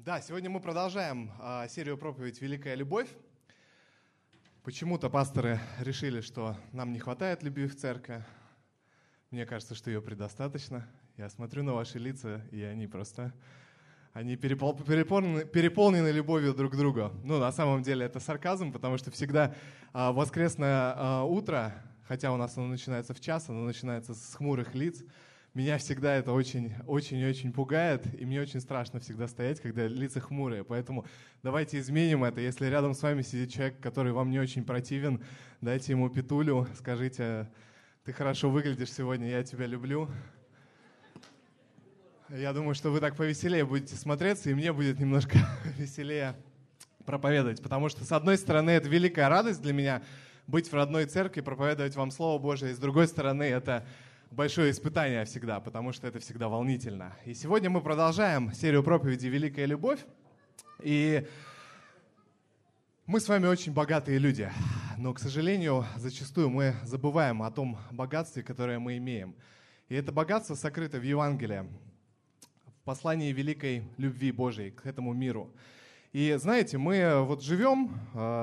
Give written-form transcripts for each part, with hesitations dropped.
Да, сегодня мы продолжаем серию проповедь «Великая любовь». Почему-то пасторы решили, что нам не хватает любви в церкви. Мне кажется, что ее предостаточно. Я смотрю на ваши лица, и они переполнены любовью друг к другу. Ну, на самом деле это сарказм, потому что всегда воскресное утро, хотя у нас оно начинается в час, оно начинается с хмурых лиц. Меня всегда это очень пугает, и мне очень страшно всегда стоять, когда лица хмурые. Поэтому давайте изменим это. Если рядом с вами сидит человек, который вам не очень противен, дайте ему петулю, скажите: «Ты хорошо выглядишь сегодня, я тебя люблю». Я думаю, что вы так повеселее будете смотреться, и мне будет немножко веселее проповедовать. Потому что, с одной стороны, это великая радость для меня быть в родной церкви, проповедовать вам Слово Божие, и с другой стороны, это большое испытание всегда, потому что это всегда волнительно. И сегодня мы продолжаем серию проповедей «Великая любовь». И мы с вами очень богатые люди, но, к сожалению, зачастую мы забываем о том богатстве, которое мы имеем. И это богатство сокрыто в Евангелии, в послании великой любви Божией к этому миру. И знаете, мы вот живем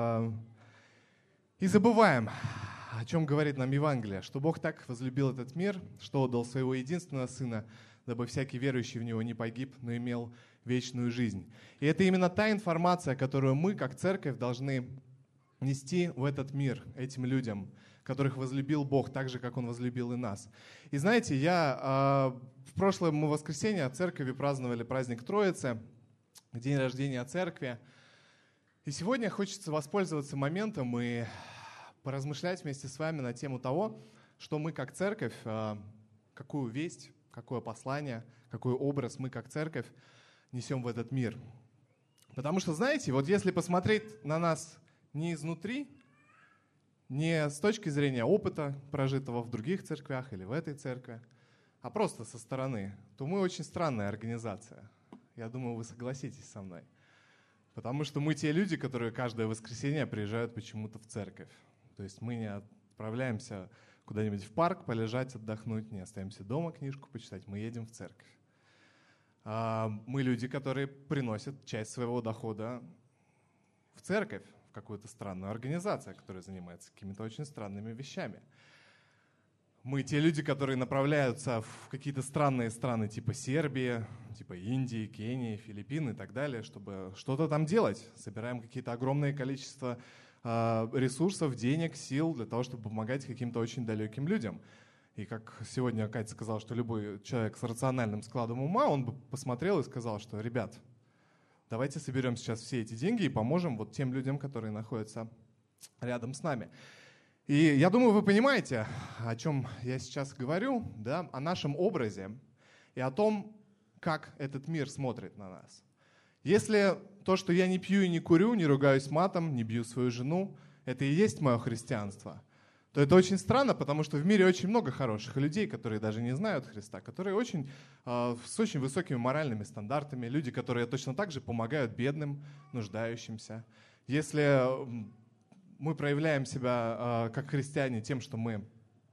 и забываем, о чем говорит нам Евангелие, что Бог так возлюбил этот мир, что отдал своего единственного Сына, дабы всякий верующий в Него не погиб, но имел вечную жизнь. И это именно та информация, которую мы, как церковь, должны нести в этот мир этим людям, которых возлюбил Бог так же, как Он возлюбил и нас. И знаете, в прошлое воскресенье в церкви праздновали праздник Троицы, день рождения церкви. И сегодня хочется воспользоваться моментом и поразмышлять вместе с вами на тему того, что мы как церковь, какую весть, какое послание, какой образ мы как церковь несем в этот мир. Потому что, знаете, вот если посмотреть на нас не изнутри, не с точки зрения опыта, прожитого в других церквях или в этой церкви, а просто со стороны, то мы очень странная организация. Я думаю, вы согласитесь со мной. Потому что мы те люди, которые каждое воскресенье приезжают почему-то в церковь. То есть мы не отправляемся куда-нибудь в парк полежать, отдохнуть, не остаемся дома книжку почитать, мы едем в церковь. Мы люди, которые приносят часть своего дохода в церковь, в какую-то странную организацию, которая занимается какими-то очень странными вещами. Мы те люди, которые направляются в какие-то странные страны типа Сербии, типа Индии, Кении, Филиппины и так далее, чтобы что-то там делать. Собираем какие-то огромное количество ресурсов, денег, сил для того, чтобы помогать каким-то очень далеким людям. И как сегодня Катя сказала, что любой человек с рациональным складом ума, он бы посмотрел и сказал, что: ребят, давайте соберем сейчас все эти деньги и поможем вот тем людям, которые находятся рядом с нами. И я думаю, вы понимаете, о чем я сейчас говорю, да, о нашем образе и о том, как этот мир смотрит на нас. Если то, что я не пью и не курю, не ругаюсь матом, не бью свою жену, это и есть мое христианство, то это очень странно, потому что в мире очень много хороших людей, которые даже не знают Христа, которые с очень высокими моральными стандартами, люди, которые точно так же помогают бедным, нуждающимся. Если мы проявляем себя как христиане тем, что мы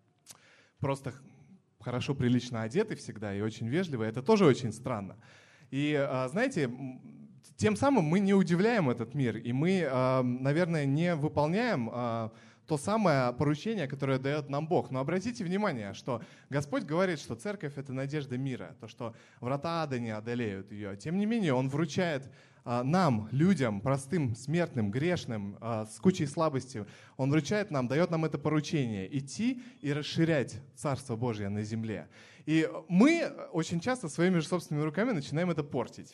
просто хорошо, прилично одеты всегда и очень вежливы, это тоже очень странно. И, знаете, тем самым мы не удивляем этот мир, и мы, наверное, не выполняем то самое поручение, которое дает нам Бог. Но обратите внимание, что Господь говорит, что церковь — это надежда мира, то, что врата ада не одолеют ее. Тем не менее, Он вручает нам, людям, простым, смертным, грешным, с кучей слабостей, Он вручает нам, дает нам это поручение — идти и расширять Царство Божье на земле. И мы очень часто своими же собственными руками начинаем это портить.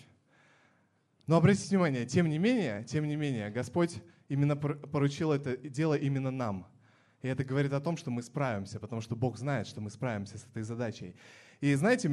Но обратите внимание, тем не менее, Господь именно поручил это дело именно нам. И это говорит о том, что мы справимся, потому что Бог знает, что мы справимся с этой задачей. И знаете,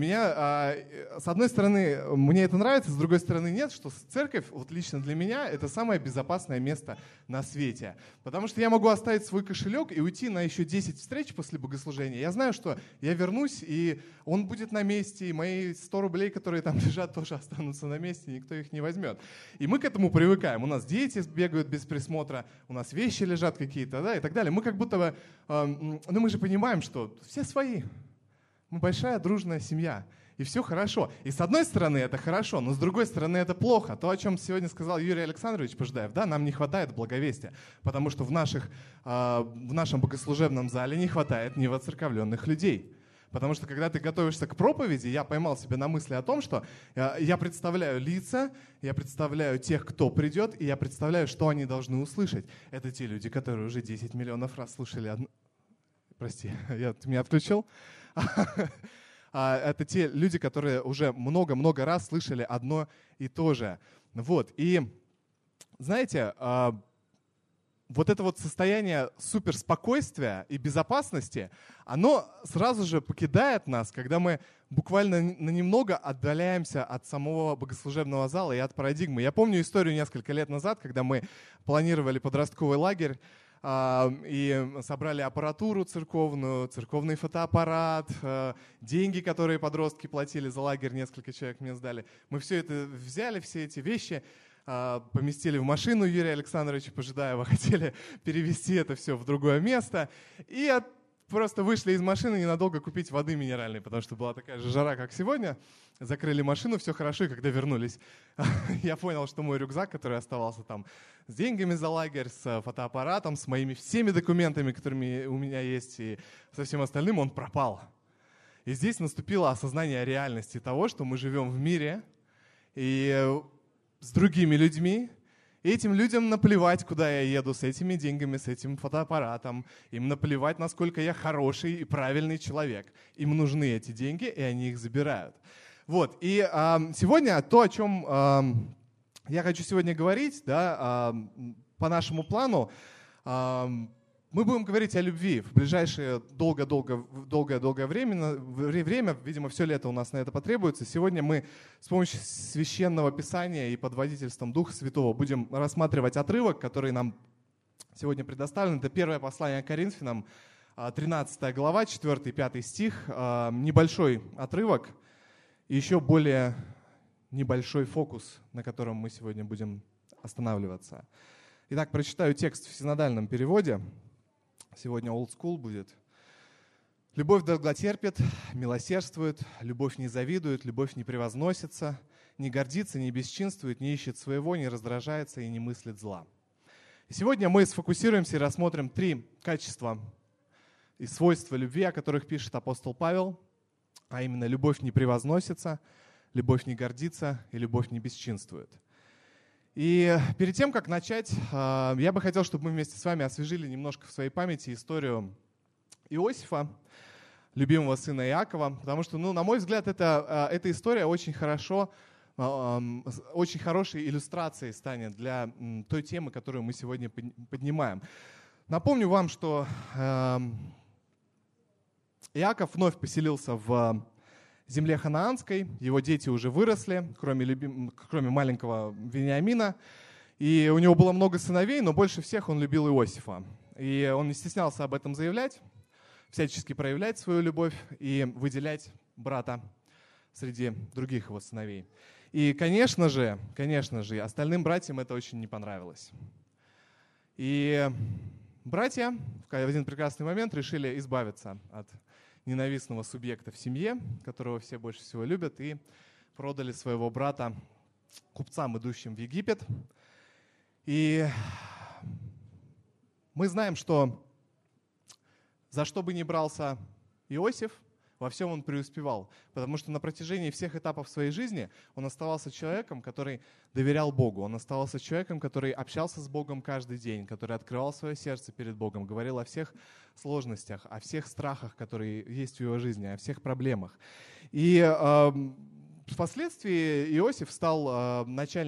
с одной стороны, мне это нравится, с другой стороны, нет, что церковь, вот лично для меня, это самое безопасное место на свете. Потому что я могу оставить свой кошелек и уйти на еще 10 встреч после богослужения. Я знаю, что я вернусь, и он будет на месте, и мои 100 рублей, которые там лежат, тоже останутся на месте, никто их не возьмет. И мы к этому привыкаем. У нас дети бегают без присмотра, у нас вещи лежат какие-то, да, и так далее. Мы как будто бы, мы же понимаем, что все свои. Мы большая дружная семья. и все хорошо. И с одной стороны это хорошо, но с другой стороны это плохо. То, о чем сегодня сказал Юрий Александрович Пожидаев, да, нам не хватает благовестия, потому что в нашем богослужебном зале не хватает невоцерковленных людей. Потому что когда ты готовишься к проповеди, я поймал себя на мысли о том, что я представляю лица, я представляю тех, кто придет, и я представляю, что они должны услышать. Это те люди, которые уже 10 миллионов раз слушали Прости, ты меня отключил? Это те люди, которые уже много-много раз слышали одно и то же. Вот. И знаете, вот это вот состояние суперспокойствия и безопасности, оно сразу же покидает нас, когда мы буквально на немного отдаляемся от самого богослужебного зала и от парадигмы. Я помню историю несколько лет назад, когда мы планировали подростковый лагерь, и собрали аппаратуру церковную, церковный фотоаппарат, деньги, которые подростки платили за лагерь, несколько человек мне сдали. Мы все это взяли, все эти вещи, поместили в машину Юрия Александровича Пожидаева, хотели перевезти это все в другое место. И просто вышли из машины ненадолго купить воды минеральной, потому что была такая же жара, как сегодня. Закрыли машину, все хорошо, и когда вернулись, я понял, что мой рюкзак, который оставался там с деньгами за лагерь, с фотоаппаратом, с моими всеми документами, которыми у меня есть, и со всем остальным, он пропал. И здесь наступило осознание реальности того, что мы живем в мире и с другими людьми, и этим людям наплевать, куда я еду с этими деньгами, с этим фотоаппаратом. Им наплевать, насколько я хороший и правильный человек. Им нужны эти деньги, и они их забирают. Вот. И сегодня то, о чем я хочу сегодня говорить, да, по нашему плану, мы будем говорить о любви в ближайшее долгое время, видимо, все лето у нас на это потребуется. Сегодня мы с помощью Священного Писания и под водительством Духа Святого будем рассматривать отрывок, который нам сегодня предоставлен. Это первое послание к Коринфянам, 13 глава, 4-5 стих. Небольшой отрывок и еще более небольшой фокус, на котором мы сегодня будем останавливаться. Итак, прочитаю текст в синодальном переводе. Сегодня old school будет. «Любовь долготерпит, милосердствует, любовь не завидует, любовь не превозносится, не гордится, не бесчинствует, не ищет своего, не раздражается и не мыслит зла». И сегодня мы сфокусируемся и рассмотрим 3 качества и свойства любви, о которых пишет апостол Павел, а именно любовь не превозносится, любовь не гордится и любовь не бесчинствует. И перед тем, как начать, я бы хотел, чтобы мы вместе с вами освежили немножко в своей памяти историю Иосифа, любимого сына Иакова, потому что, на мой взгляд, эта история очень хорошей иллюстрацией станет для той темы, которую мы сегодня поднимаем. Напомню вам, что Иаков вновь поселился в земле ханаанской, его дети уже выросли, кроме маленького Вениамина, и у него было много сыновей, но больше всех он любил Иосифа. И он не стеснялся об этом заявлять, всячески проявлять свою любовь и выделять брата среди других его сыновей. И, конечно же, остальным братьям это очень не понравилось. И братья в один прекрасный момент решили избавиться от ненавистного субъекта в семье, которого все больше всего любят, и продали своего брата купцам, идущим в Египет. И мы знаем, что за что бы ни брался Иосиф, во всем он преуспевал, потому что на протяжении всех этапов своей жизни он оставался человеком, который доверял Богу, он оставался человеком, который общался с Богом каждый день, который открывал свое сердце перед Богом, говорил о всех сложностях, о всех страхах, которые есть в его жизни, о всех проблемах. И впоследствии Иосиф стал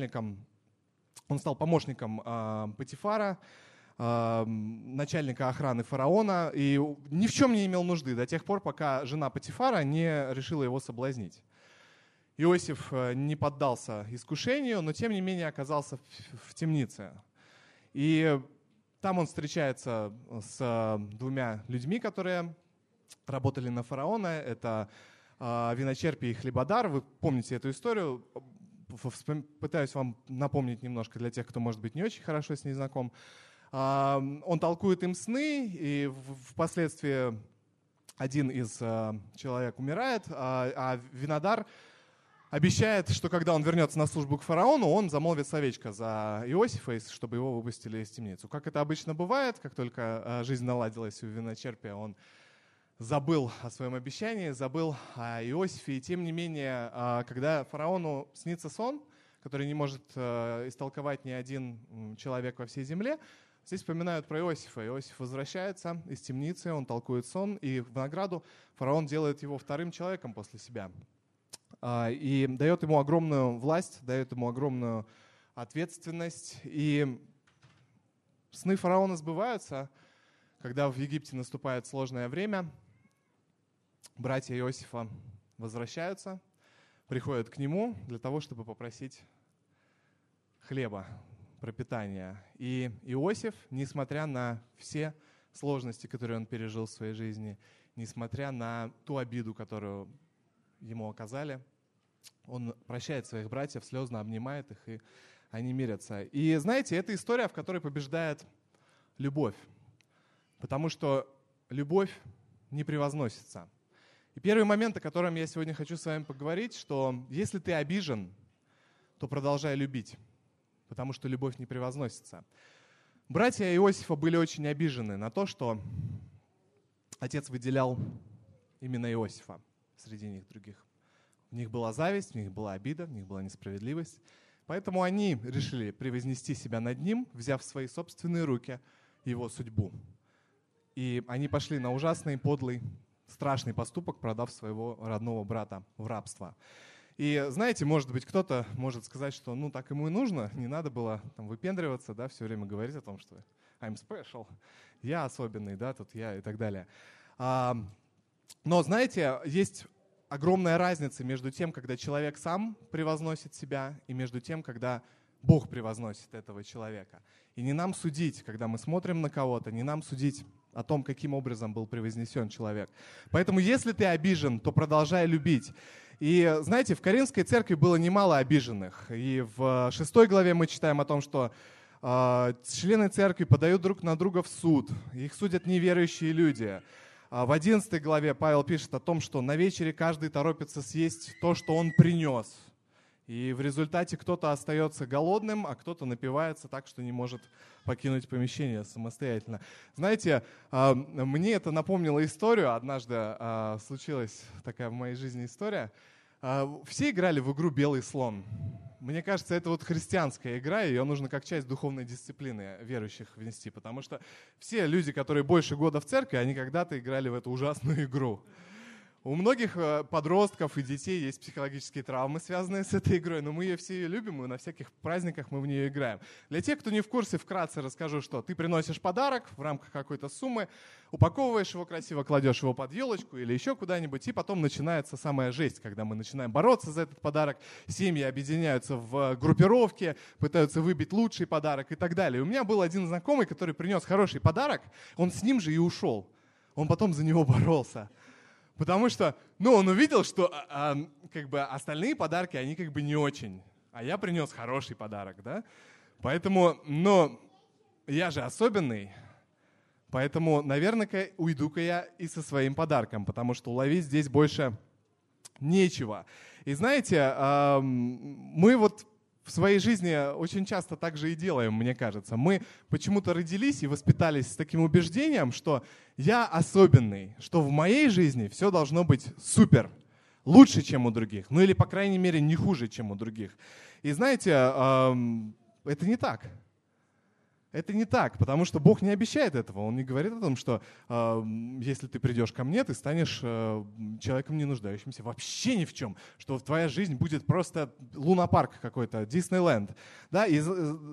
помощником Потифара, начальника охраны фараона, и ни в чем не имел нужды до тех пор, пока жена Потифара не решила его соблазнить. Иосиф не поддался искушению, но тем не менее оказался в темнице. И там он встречается с 2 людьми, которые работали на фараона. Это виночерпий и хлебодар. Вы помните эту историю. Пытаюсь вам напомнить немножко для тех, кто, может быть, не очень хорошо с ней знаком. Он толкует им сны, и впоследствии один из человек умирает, а винодар обещает, что когда он вернется на службу к фараону, он замолвит словечко за Иосифа, чтобы его выпустили из темницы. Как это обычно бывает, как только жизнь наладилась у виночерпия, он забыл о своем обещании, забыл о Иосифе. И тем не менее, когда фараону снится сон, который не может истолковать ни один человек во всей земле, здесь вспоминают про Иосифа. Иосиф возвращается из темницы, он толкует сон, и в награду фараон делает его вторым человеком после себя. И дает ему огромную власть, дает ему огромную ответственность. И сны фараона сбываются, когда в Египте наступает сложное время. Братья Иосифа возвращаются, приходят к нему для того, чтобы попросить хлеба, пропитания. И Иосиф, несмотря на все сложности, которые он пережил в своей жизни, несмотря на ту обиду, которую ему оказали, он прощает своих братьев, слезно обнимает их, и они мирятся. И знаете, это история, в которой побеждает любовь, потому что любовь не превозносится. И первый момент, о котором я сегодня хочу с вами поговорить, что если ты обижен, то продолжай любить, потому что любовь не превозносится. Братья Иосифа были очень обижены на то, что отец выделял именно Иосифа среди них других. В них была зависть, в них была обида, в них была несправедливость. Поэтому они решили превознести себя над ним, взяв в свои собственные руки его судьбу. И они пошли на ужасный, подлый, страшный поступок, продав своего родного брата в рабство. И знаете, может быть, кто-то может сказать, что так ему и нужно, не надо было там выпендриваться, да, все время говорить о том, что I'm special, я особенный, да, тут я и так далее. Но знаете, есть огромная разница между тем, когда человек сам превозносит себя, и между тем, когда Бог превозносит этого человека. И не нам судить, когда мы смотрим на кого-то, не нам судить о том, каким образом был превознесен человек. Поэтому, если ты обижен, то продолжай любить. И знаете, в Коринфской церкви было немало обиженных. И в 6 главе мы читаем о том, что члены церкви подают друг на друга в суд. Их судят неверующие люди. В 11 главе Павел пишет о том, что на вечере каждый торопится съесть то, что он принес. И в результате кто-то остается голодным, а кто-то напивается так, что не может покинуть помещение самостоятельно. Знаете, мне это напомнило историю. Однажды случилась такая в моей жизни история. Все играли в игру «Белый слон». Мне кажется, это вот христианская игра, и ее нужно как часть духовной дисциплины верующих внести, потому что все люди, которые больше года в церкви, они когда-то играли в эту ужасную игру. У многих подростков и детей есть психологические травмы, связанные с этой игрой, но мы ее все любим, и на всяких праздниках мы в нее играем. Для тех, кто не в курсе, вкратце расскажу, что ты приносишь подарок в рамках какой-то суммы, упаковываешь его красиво, кладешь его под елочку или еще куда-нибудь, и потом начинается самая жесть, когда мы начинаем бороться за этот подарок, семьи объединяются в группировки, пытаются выбить лучший подарок и так далее. И у меня был один знакомый, который принес хороший подарок, он с ним же и ушел. Он потом за него боролся. Потому что, он увидел, что остальные подарки, они не очень. А я принес хороший подарок, да? Поэтому, я же особенный. Поэтому, наверное, уйду-ка я и со своим подарком, потому что уловить здесь больше нечего. И знаете, мы вот в своей жизни очень часто так же и делаем, мне кажется. Мы почему-то родились и воспитались с таким убеждением, что я особенный, что в моей жизни все должно быть супер, лучше, чем у других. Или, по крайней мере, не хуже, чем у других. И знаете, это не так. Это не так, потому что Бог не обещает этого. Он не говорит о том, что если ты придешь ко мне, ты станешь человеком не нуждающимся вообще ни в чем, что твоя жизнь будет просто лунопарк какой-то, Диснейленд. Да? И,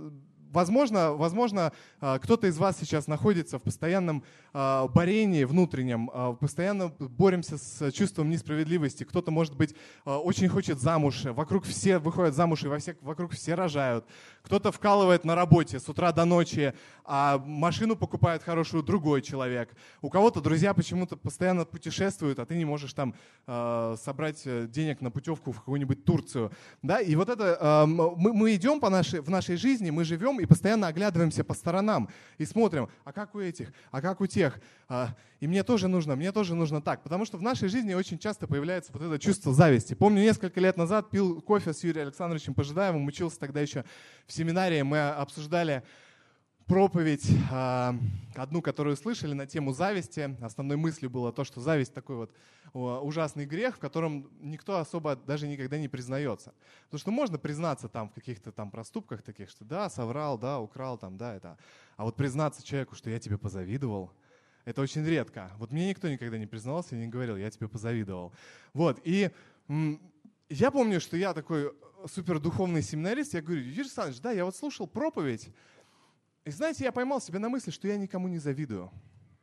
возможно, кто-то из вас сейчас находится в постоянном борении внутреннем, постоянно боремся с чувством несправедливости. Кто-то, может быть, очень хочет замуж, вокруг все выходят замуж, и вокруг все рожают. Кто-то вкалывает на работе с утра до ночи, а машину покупает хорошую другой человек. У кого-то друзья почему-то постоянно путешествуют, а ты не можешь там собрать денег на путевку в какую-нибудь Турцию. Да? И вот это мы идем в нашей жизни, мы живем, и постоянно оглядываемся по сторонам и смотрим, а как у этих, а как у тех. И мне тоже нужно так. Потому что в нашей жизни очень часто появляется вот это чувство зависти. Помню, несколько лет назад пил кофе с Юрием Александровичем Пожидаевым, учился тогда еще в семинарии, мы обсуждали проповедь, одну, которую слышали на тему зависти. Основной мыслью было то, что зависть такой вот ужасный грех, в котором никто особо даже никогда не признается. Потому что можно признаться там в каких-то там проступках таких, что да, соврал, да, украл, там, да, это. А вот признаться человеку, что я тебе позавидовал, это очень редко. Вот мне никто никогда не признался и не говорил, я тебе позавидовал. Вот, и я помню, что я такой супердуховный семинарист, я говорю, Юрий Александрович, да, я вот слушал проповедь, и знаете, я поймал себя на мысли, что я никому не завидую.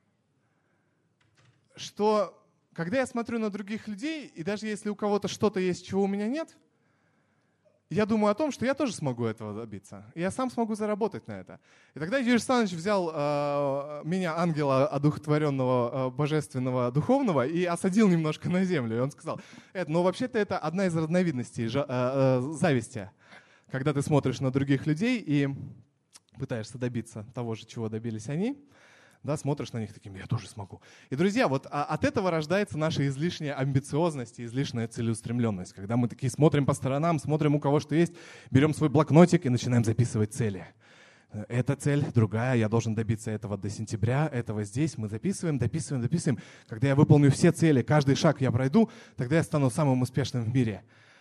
Что когда я смотрю на других людей, и даже если у кого-то что-то есть, чего у меня нет, я думаю о том, что я тоже смогу этого добиться. И я сам смогу заработать на это. И тогда Юрий Александрович взял меня, ангела одухотворенного, божественного, духовного, и осадил немножко на землю. И он сказал, ну вообще-то это одна из разновидностей зависти. Когда ты смотришь на других людей и пытаешься добиться того же, чего добились они, да, смотришь на них таким, я тоже смогу. И, друзья, вот от этого рождается наша излишняя амбициозность и излишняя целеустремленность. Когда мы такие смотрим по сторонам, смотрим у кого что есть, берем свой блокнотик и начинаем записывать цели. Эта цель, другая, я должен добиться этого до сентября, этого здесь. Мы дописываем. Когда я выполню все цели, каждый шаг я пройду, тогда я стану самым успешным в мире.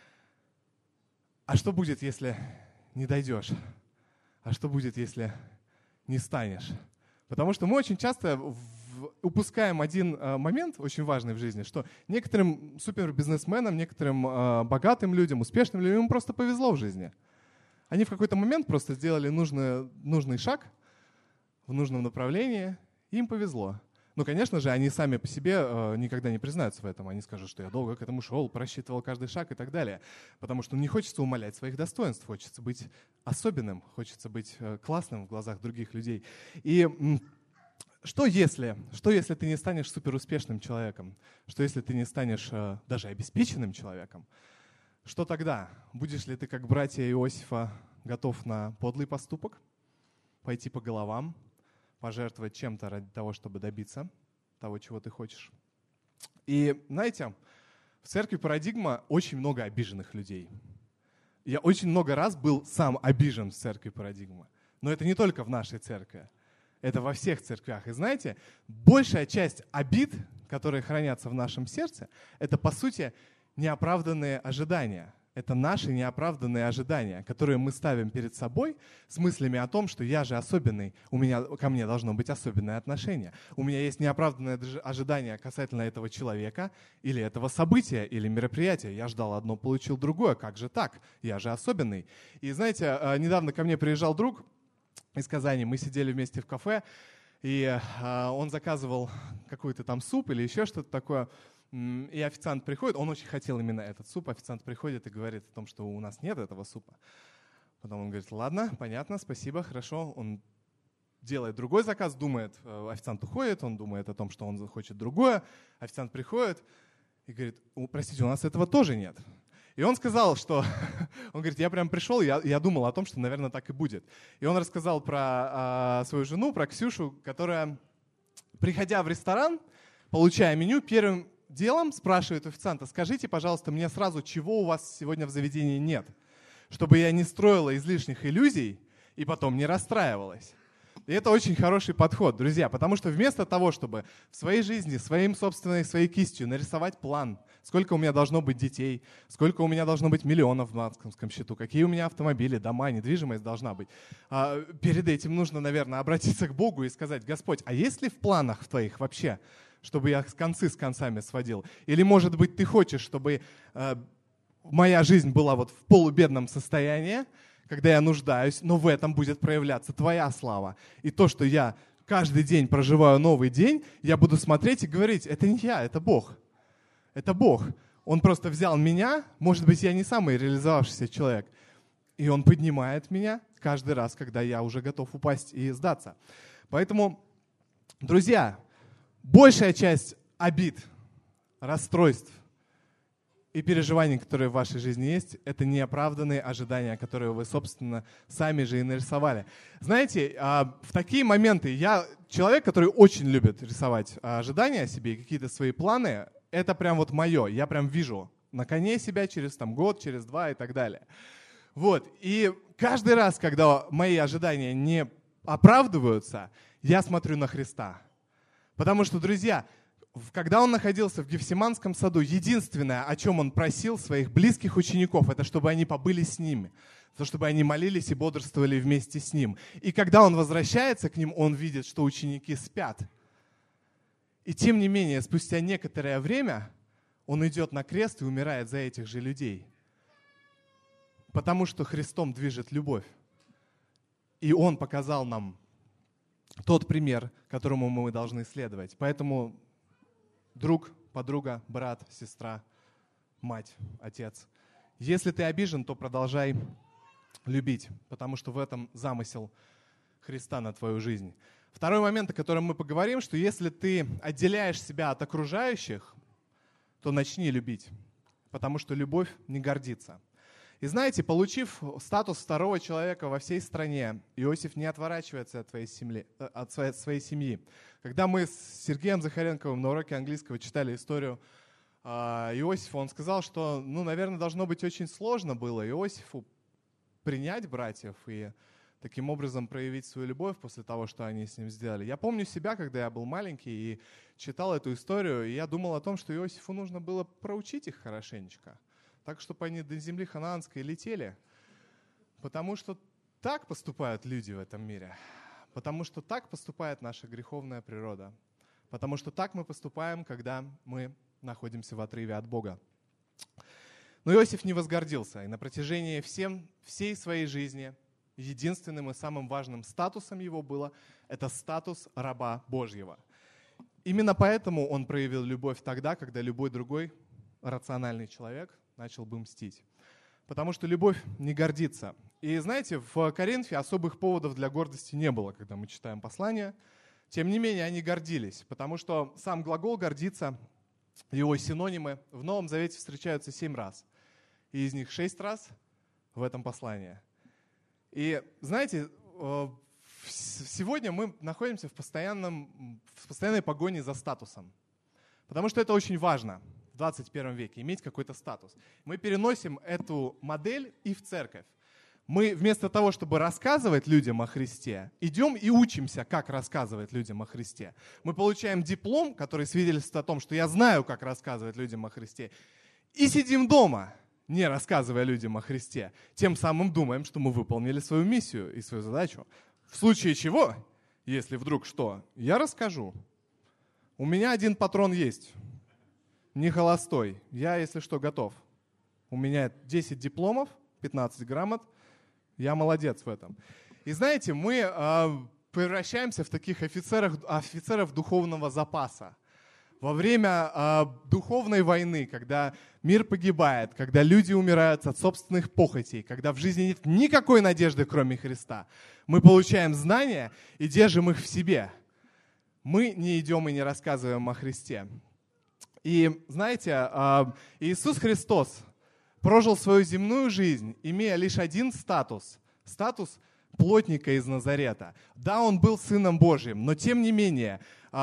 А что будет, если не дойдешь? А что будет, если не станешь? Потому что мы очень часто упускаем один момент, очень важный в жизни, что некоторым супербизнесменам, некоторым богатым людям, успешным людям им просто повезло в жизни. Они в какой-то момент просто сделали нужный шаг в нужном направлении, и им повезло. Но, конечно же, они сами по себе никогда не признаются в этом. Они скажут, что я долго к этому шел, просчитывал каждый шаг и так далее. Потому что не хочется умалять своих достоинств, хочется быть особенным, хочется быть классным в глазах других людей. И что если ты не станешь суперуспешным человеком? Что если ты не станешь даже обеспеченным человеком? Что тогда? Будешь ли ты, как братья Иосифа, готов на подлый поступок, пойти по головам, пожертвовать чем-то ради того, чтобы добиться того, чего ты хочешь? И знаете, в церкви Парадигма очень много обиженных людей. Я очень много раз был сам обижен в церкви Парадигма. Но это не только в нашей церкви. Это во всех церквях. И знаете, большая часть обид, которые хранятся в нашем сердце, это, по сути, неоправданные ожидания. Это наши неоправданные ожидания, которые мы ставим перед собой с мыслями о том, что я же особенный, ко мне должно быть особенное отношение. У меня есть неоправданное ожидание касательно этого человека или этого события, или мероприятия. Я ждал одно, получил другое. Как же так? Я же особенный. И знаете, недавно ко мне приезжал друг из Казани, мы сидели вместе в кафе, и он заказывал какой-то там суп или еще что-то такое. И официант приходит, он очень хотел именно этот суп, официант приходит и говорит о том, что у нас нет этого супа. Потом он говорит, ладно, понятно, спасибо, хорошо. Он делает другой заказ, думает, официант уходит, он думает о том, что он хочет другое. Официант приходит и говорит, простите, у нас этого тоже нет. И он сказал, что, он говорит, я прям пришел, я думал о том, что, наверное, так и будет. И он рассказал про свою жену, про Ксюшу, которая, приходя в ресторан, получая меню, первым делом спрашивает официанта, скажите, пожалуйста, мне сразу, чего у вас сегодня в заведении нет, чтобы я не строила излишних иллюзий и потом не расстраивалась. И это очень хороший подход, друзья, потому что вместо того, чтобы в своей жизни, своей кистью нарисовать план, сколько у меня должно быть детей, сколько у меня должно быть миллионов в банковском счету, какие у меня автомобили, дома, недвижимость должна быть, перед этим нужно, наверное, обратиться к Богу и сказать, Господь, а есть ли в планах твоих вообще, чтобы я концы с концами сводил? Или, может быть, ты хочешь, чтобы моя жизнь была вот в полубедном состоянии, когда я нуждаюсь, но в этом будет проявляться твоя слава. И то, что я каждый день проживаю новый день, я буду смотреть и говорить, это не я, это Бог. Это Бог. Он просто взял меня, может быть, я не самый реализовавшийся человек, и Он поднимает меня каждый раз, когда я уже готов упасть и сдаться. Поэтому, друзья, большая часть обид, расстройств и переживания, которые в вашей жизни есть, это неоправданные ожидания, которые вы, собственно, сами же и нарисовали. Знаете, в такие моменты я человек, который очень любит рисовать ожидания о себе и какие-то свои планы. Это прям вот мое. Я прям вижу на коне себя через год, через 2 и так далее. Вот. И каждый раз, когда мои ожидания не оправдываются, я смотрю на Христа. Потому что, друзья, когда он находился в Гефсиманском саду, единственное, о чем он просил своих близких учеников, это чтобы они побыли с ним, чтобы они молились и бодрствовали вместе с ним. И когда он возвращается к ним, он видит, что ученики спят. И тем не менее, спустя некоторое время он идет на крест и умирает за этих же людей. Потому что Христом движет любовь. И он показал нам тот пример, которому мы должны следовать. Поэтому друг, подруга, брат, сестра, мать, отец. Если ты обижен, то продолжай любить, потому что в этом замысел Христа на твою жизнь. Второй момент, о котором мы поговорим, что если ты отделяешь себя от окружающих, то начни любить, потому что любовь не гордится. И знаете, получив статус второго человека во всей стране, Иосиф не отворачивается от своей семьи. Когда мы с Сергеем Захаренковым на уроке английского читали историю Иосифа, он сказал, что, наверное, должно быть очень сложно было Иосифу принять братьев и таким образом проявить свою любовь после того, что они с ним сделали. Я помню себя, когда я был маленький и читал эту историю, и я думал о том, что Иосифу нужно было проучить их хорошенечко, так, чтобы они до земли ханаанской летели. Потому что так поступают люди в этом мире. Потому что так поступает наша греховная природа. Потому что так мы поступаем, когда мы находимся в отрыве от Бога. Но Иосиф не возгордился. И на протяжении всей своей жизни единственным и самым важным статусом его было это статус раба Божьего. Именно поэтому он проявил любовь тогда, когда любой другой рациональный человек начал бы мстить. Потому что любовь не гордится. И знаете, в Коринфе особых поводов для гордости не было, когда мы читаем послание. Тем не менее, они гордились, потому что сам глагол «гордиться», его синонимы в Новом Завете встречаются 7 раз. И из них 6 раз в этом послании. И знаете, сегодня мы находимся в постоянной погоне за статусом. Потому что это очень важно в 21 веке, иметь какой-то статус. Мы переносим эту модель и в церковь. Мы вместо того, чтобы рассказывать людям о Христе, идем и учимся, как рассказывать людям о Христе. Мы получаем диплом, который свидетельствует о том, что я знаю, как рассказывать людям о Христе. И сидим дома, не рассказывая людям о Христе. Тем самым думаем, что мы выполнили свою миссию и свою задачу. В случае чего, если вдруг что, я расскажу. У меня один патрон есть. Не холостой. Я, если что, готов. У меня 10 дипломов, 15 грамот. Я молодец в этом. И знаете, мы превращаемся в таких офицеров духовного запаса. Во время духовной войны, когда мир погибает, когда люди умирают от собственных похотей, когда в жизни нет никакой надежды, кроме Христа, мы получаем знания и держим их в себе. Мы не идем и не рассказываем о Христе. И знаете, Иисус Христос прожил свою земную жизнь, имея лишь один статус – статус плотника из Назарета. Да, он был Сыном Божьим, но тем не менее,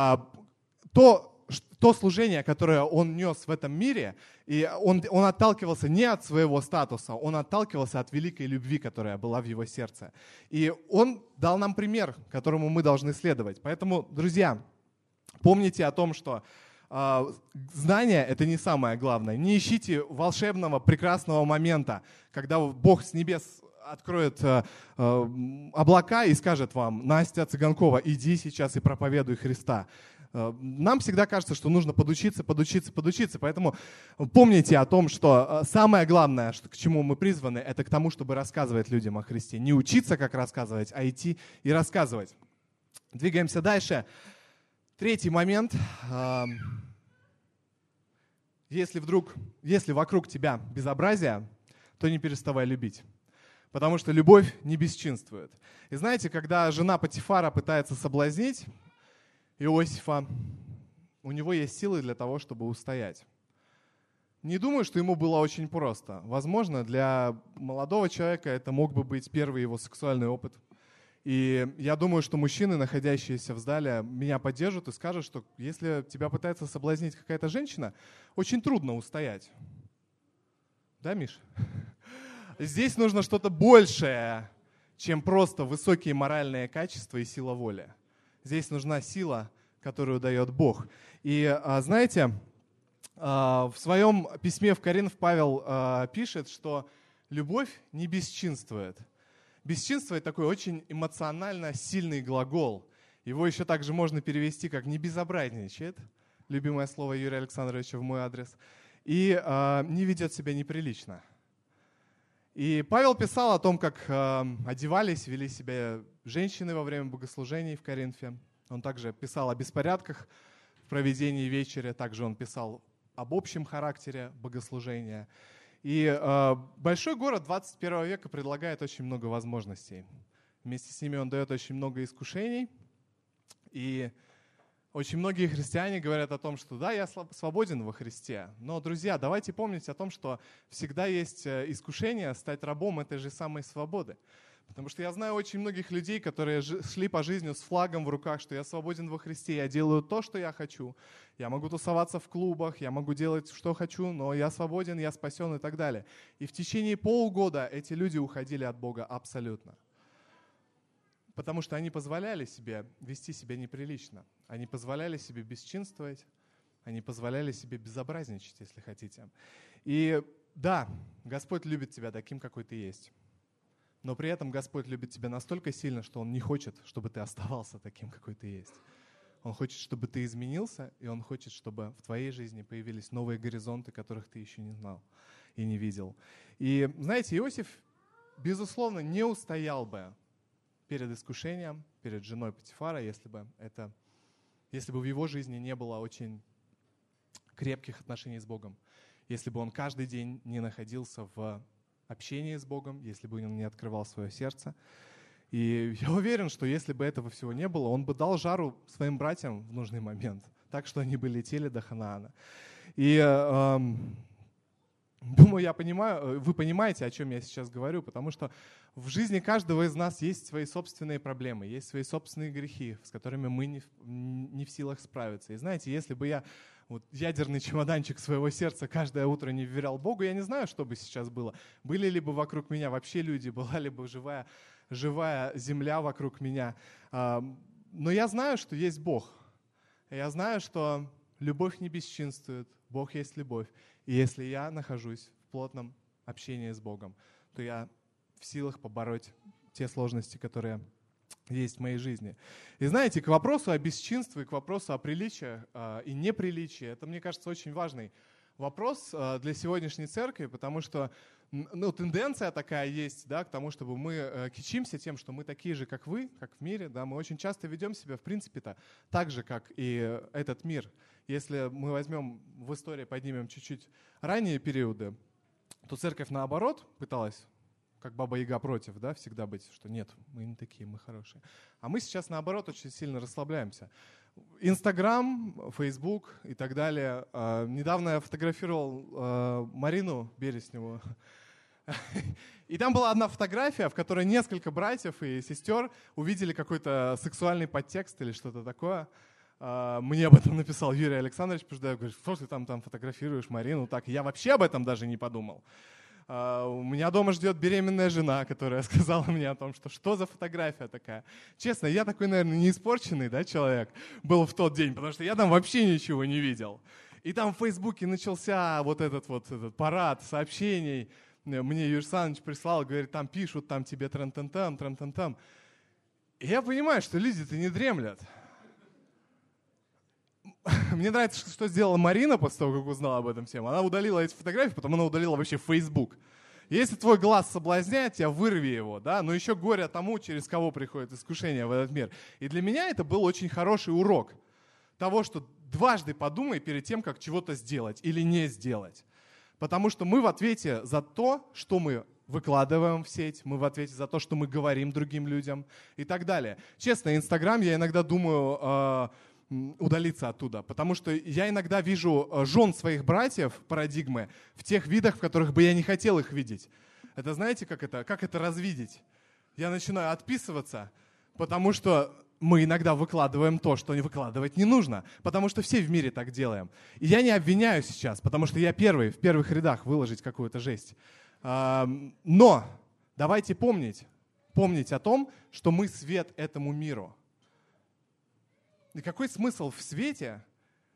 то служение, которое он нес в этом мире, и он отталкивался не от своего статуса, он отталкивался от великой любви, которая была в его сердце. И он дал нам пример, которому мы должны следовать. Поэтому, друзья, помните о том, что знание — это не самое главное. Не ищите волшебного, прекрасного момента, когда Бог с небес откроет облака и скажет вам: Настя Цыганкова, иди сейчас и проповедуй Христа. Нам всегда кажется, что нужно подучиться. Поэтому помните о том, что самое главное, к чему мы призваны, это к тому, чтобы рассказывать людям о Христе. Не учиться, как рассказывать, а идти и рассказывать. Двигаемся дальше. Третий момент. Если вокруг тебя безобразие, то не переставай любить. Потому что любовь не бесчинствует. И знаете, когда жена Потифара пытается соблазнить Иосифа, у него есть силы для того, чтобы устоять. не думаю, что ему было очень просто. Возможно, для молодого человека это мог бы быть первый его сексуальный опыт. И я думаю, что мужчины, находящиеся в зале, меня поддержат и скажут, что если тебя пытается соблазнить какая-то женщина, очень трудно устоять. Да, Миш? Здесь нужно что-то большее, чем просто высокие моральные качества и сила воли. Здесь нужна сила, которую дает Бог. И знаете, в своем письме в Коринф Павел пишет, что любовь не бесчинствует. Бесчинство — это такой очень эмоционально сильный глагол. Его еще также можно перевести как «не безобразничает», любимое слово Юрия Александровича в мой адрес, и не ведет себя неприлично. И Павел писал о том, как одевались, вели себя женщины во время богослужений в Коринфе. Он также писал о беспорядках в проведении вечери, также он писал об общем характере богослужения. И большой город 21 века предлагает очень много возможностей. Вместе с ними он дает очень много искушений. И очень многие христиане говорят о том, что да, я свободен во Христе. Но, друзья, давайте помнить о том, что всегда есть искушение стать рабом этой же самой свободы. Потому что я знаю очень многих людей, которые шли по жизни с флагом в руках, что я свободен во Христе, я делаю то, что я хочу. Я могу тусоваться в клубах, я могу делать, что хочу, но я свободен, я спасен и так далее. И в течение полугода эти люди уходили от Бога абсолютно. Потому что они позволяли себе вести себя неприлично. Они позволяли себе бесчинствовать, они позволяли себе безобразничать, если хотите. И да, Господь любит тебя таким, какой ты есть. Но при этом Господь любит тебя настолько сильно, что Он не хочет, чтобы ты оставался таким, какой ты есть. Он хочет, чтобы ты изменился, и Он хочет, чтобы в твоей жизни появились новые горизонты, которых ты еще не знал и не видел. И знаете, Иосиф, безусловно, не устоял бы перед искушением, перед женой Потифара, если бы в его жизни не было очень крепких отношений с Богом, если бы он каждый день не находился в общении с Богом, если бы он не открывал свое сердце. И я уверен, что если бы этого всего не было, он бы дал жару своим братьям в нужный момент, так что они бы летели до Ханаана. И думаю, вы понимаете, о чем я сейчас говорю, потому что в жизни каждого из нас есть свои собственные проблемы, есть свои собственные грехи, с которыми мы не в силах справиться. И знаете, если бы я ядерный чемоданчик своего сердца каждое утро не вверял Богу, я не знаю, что бы сейчас было. Были ли бы вокруг меня вообще люди, была ли бы живая земля вокруг меня. Но я знаю, что есть Бог. Я знаю, что любовь не бесчинствует, Бог есть любовь. И если я нахожусь в плотном общении с Богом, то я в силах побороть те сложности, которые есть в моей жизни. И знаете, к вопросу о бесчинстве, к вопросу о приличии и неприличии, это, мне кажется, очень важный вопрос для сегодняшней церкви, потому что тенденция такая есть, да, к тому, чтобы мы кичимся тем, что мы такие же, как вы, как в мире. Да, мы очень часто ведем себя, в принципе-то, так же, как и этот мир. Если мы возьмем в истории, поднимем чуть-чуть ранние периоды, то церковь, наоборот, пыталась, как Баба-Яга против, да, всегда быть, что нет, мы не такие, мы хорошие. А мы сейчас, наоборот, очень сильно расслабляемся. Инстаграм, Фейсбук и так далее. Недавно я фотографировал Марину Бересневу. И там была одна фотография, в которой несколько братьев и сестер увидели какой-то сексуальный подтекст или что-то такое. Мне об этом написал Юрий Александрович, потому что я говорю, что ты там фотографируешь Марину? Так, я вообще об этом даже не подумал. У меня дома ждет беременная жена, которая сказала мне о том, что за фотография такая. Честно, я такой, наверное, не испорченный, да, человек был в тот день, потому что я там вообще ничего не видел. И там в Фейсбуке начался вот этот парад сообщений. Мне Юрий Александрович прислал, говорит, там пишут, там тебе трам-там-там, трам-там-там. И я понимаю, что люди-то не дремлят. Мне нравится, что сделала Марина после того, как узнала об этом всем. Она удалила эти фотографии, потом она удалила вообще Facebook. Если твой глаз соблазняет тебя, вырви его, да, но еще горе тому, через кого приходит искушение в этот мир. И для меня это был очень хороший урок того, что дважды подумай перед тем, как чего-то сделать или не сделать. Потому что мы в ответе за то, что мы выкладываем в сеть, мы в ответе за то, что мы говорим другим людям и так далее. Честно, Инстаграм, я иногда думаю, удалиться оттуда. Потому что я иногда вижу жен своих братьев, парадигмы, в тех видах, в которых бы я не хотел их видеть. Это знаете, как это развидеть? Я начинаю отписываться, потому что мы иногда выкладываем то, что выкладывать не нужно, потому что все в мире так делаем. И я не обвиняю сейчас, потому что я первый, в первых рядах выложить какую-то жесть. Но давайте помнить о том, что мы свет этому миру. И какой смысл в свете,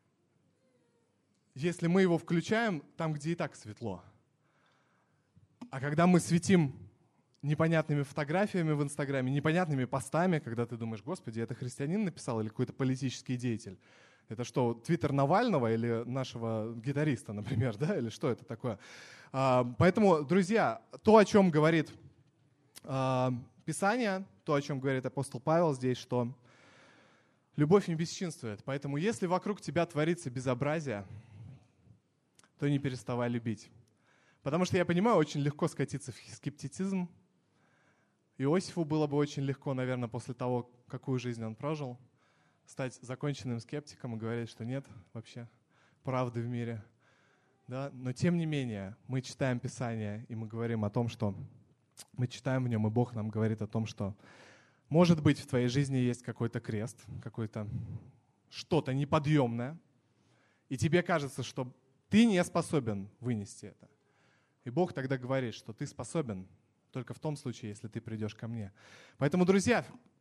если мы его включаем там, где и так светло? А когда мы светим непонятными фотографиями в Инстаграме, непонятными постами, когда ты думаешь, господи, это христианин написал или какой-то политический деятель? Это что, твиттер Навального или нашего гитариста, например, да? Или что это такое? Поэтому, друзья, то, о чем говорит Писание, то, о чем говорит апостол Павел здесь, что любовь не бесчинствует. Поэтому если вокруг тебя творится безобразие, то не переставай любить. Потому что я понимаю, очень легко скатиться в скептицизм. Иосифу было бы очень легко, наверное, после того, какую жизнь он прожил, стать законченным скептиком и говорить, что нет вообще правды в мире. Да? Но тем не менее, мы читаем Писание, и мы говорим о том, что мы читаем в нем, и Бог нам говорит о том, что может быть, в твоей жизни есть какой-то крест, какое-то что-то неподъемное, и тебе кажется, что ты не способен вынести это. И Бог тогда говорит, что ты способен только в том случае, если ты придешь ко мне. Поэтому, друзья,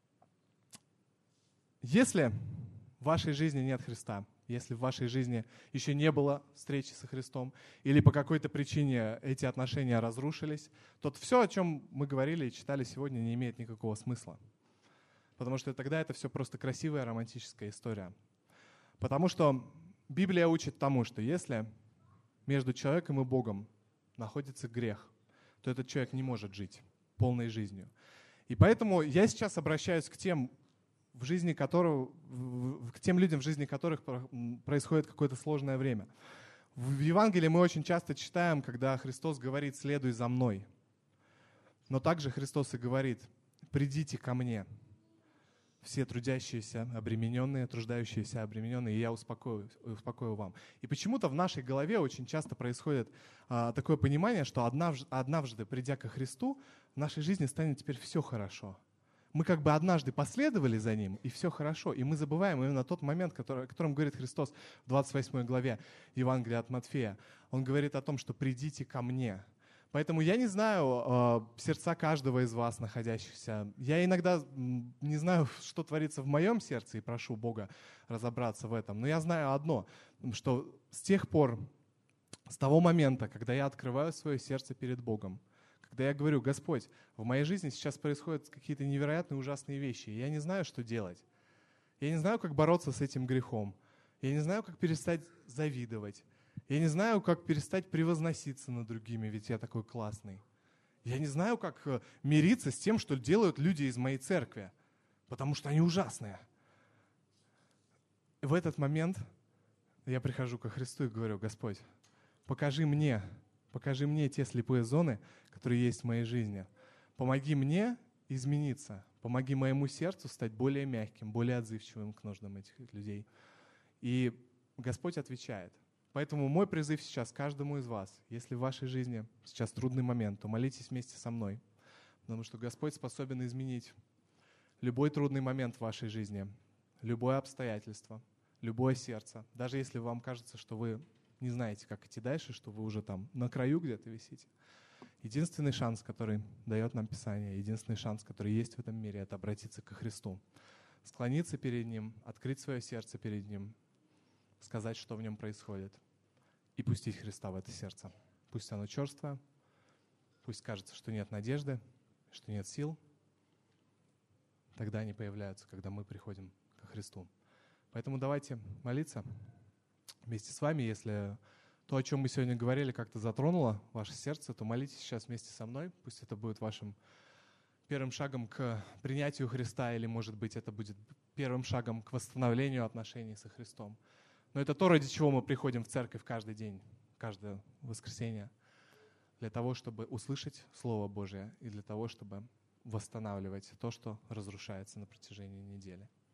если в вашей жизни нет Христа, если в вашей жизни еще не было встречи со Христом, или по какой-то причине эти отношения разрушились, то все, о чем мы говорили и читали сегодня, не имеет никакого смысла. Потому что тогда это все просто красивая романтическая история. Потому что Библия учит тому, что если между человеком и Богом находится грех, то этот человек не может жить полной жизнью. И поэтому я сейчас обращаюсь к тем людям, в жизни которых происходит какое-то сложное время. В Евангелии мы очень часто читаем, когда Христос говорит «следуй за мной». Но также Христос и говорит «придите ко мне». Все трудящиеся, обремененные, труждающиеся, обремененные, и я успокою вам. И почему-то в нашей голове очень часто происходит такое понимание, что однажды, придя ко Христу, в нашей жизни станет теперь все хорошо. Мы как бы однажды последовали за Ним, и все хорошо. И мы забываем именно тот момент, о котором говорит Христос в 28 главе Евангелия от Матфея. Он говорит о том, что «придите ко мне». Поэтому я не знаю сердца каждого из вас, находящихся. Я иногда не знаю, что творится в моем сердце, и прошу Бога разобраться в этом. Но я знаю одно, что с тех пор, с того момента, когда я открываю свое сердце перед Богом, когда я говорю: Господь, в моей жизни сейчас происходят какие-то невероятные ужасные вещи, и я не знаю, что делать. Я не знаю, как бороться с этим грехом. Я не знаю, как перестать завидовать. Я не знаю, как перестать превозноситься над другими, ведь я такой классный. Я не знаю, как мириться с тем, что делают люди из моей церкви, потому что они ужасные. В этот момент я прихожу ко Христу и говорю: Господь, покажи мне те слепые зоны, которые есть в моей жизни. Помоги мне измениться. Помоги моему сердцу стать более мягким, более отзывчивым к нуждам этих людей. И Господь отвечает. Поэтому мой призыв сейчас каждому из вас: если в вашей жизни сейчас трудный момент, то молитесь вместе со мной, потому что Господь способен изменить любой трудный момент в вашей жизни, любое обстоятельство, любое сердце. Даже если вам кажется, что вы не знаете, как идти дальше, что вы уже там на краю где-то висите. Единственный шанс, который дает нам Писание, единственный шанс, который есть в этом мире, это обратиться ко Христу, склониться перед Ним, открыть свое сердце перед Ним, сказать, что в нем происходит, и пустить Христа в это сердце. Пусть оно черствое, пусть кажется, что нет надежды, что нет сил. Тогда они появляются, когда мы приходим ко Христу. Поэтому давайте молиться вместе с вами. Если то, о чем мы сегодня говорили, как-то затронуло ваше сердце, то молитесь сейчас вместе со мной. Пусть это будет вашим первым шагом к принятию Христа, или, может быть, это будет первым шагом к восстановлению отношений со Христом. Но это то, ради чего мы приходим в церковь каждый день, каждое воскресенье, для того, чтобы услышать Слово Божие и для того, чтобы восстанавливать то, что разрушается на протяжении недели.